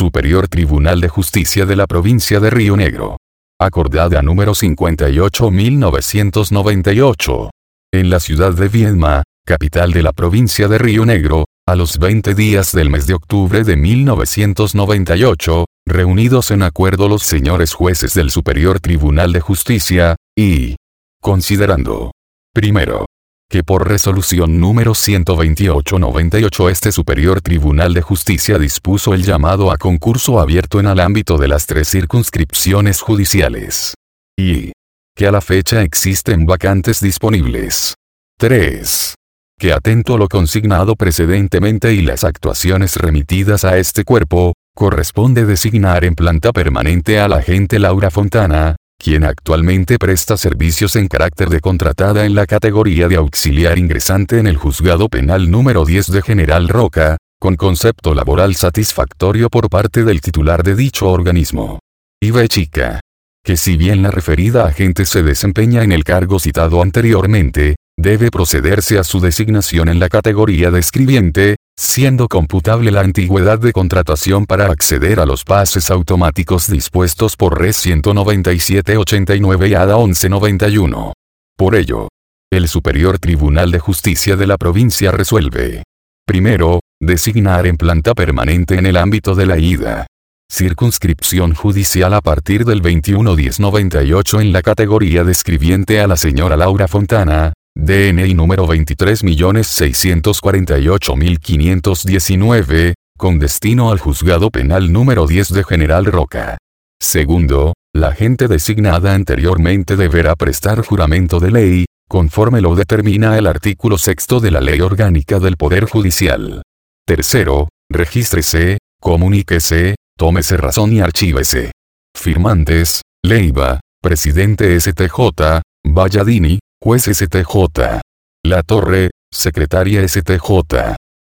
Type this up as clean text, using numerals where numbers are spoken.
Superior Tribunal de Justicia de la Provincia de Río Negro. Acordada número 58.998. En la ciudad de Viedma, capital de la provincia de Río Negro, a los 20 días del mes de octubre de 1998, reunidos en acuerdo los señores jueces del Superior Tribunal de Justicia, y considerando, primero, que por resolución número 128/98 este Superior Tribunal de Justicia dispuso el llamado a concurso abierto en el ámbito de las 3 circunscripciones judiciales. Y que a la fecha existen vacantes disponibles. 3. Que atento a lo consignado precedentemente y las actuaciones remitidas a este cuerpo, corresponde designar en planta permanente a la agente Laura Fontana, quien actualmente presta servicios en carácter de contratada en la categoría de auxiliar ingresante en el Juzgado Penal número 10 de General Roca, con concepto laboral satisfactorio por parte del titular de dicho organismo. Y B. Chica. Que si bien la referida agente se desempeña en el cargo citado anteriormente, debe procederse a su designación en la categoría de escribiente, siendo computable la antigüedad de contratación para acceder a los pases automáticos dispuestos por Res 197/89 y ADA 1191. Por ello, el Superior Tribunal de Justicia de la provincia resuelve: primero, designar en planta permanente en el ámbito de la IDA circunscripción judicial a partir del 21/10/98 en la categoría de escribiente a la señora Laura Fontana, DNI número 23.648.519, con destino al Juzgado Penal número 10 de General Roca. Segundo, la agente designada anteriormente deberá prestar juramento de ley, conforme lo determina el artículo 6 de la Ley Orgánica del Poder Judicial. Tercero, regístrese, comuníquese, tómese razón y archívese. Firmantes: Leiva, presidente STJ, Valladini, juez STJ. La Torre, secretaria STJ.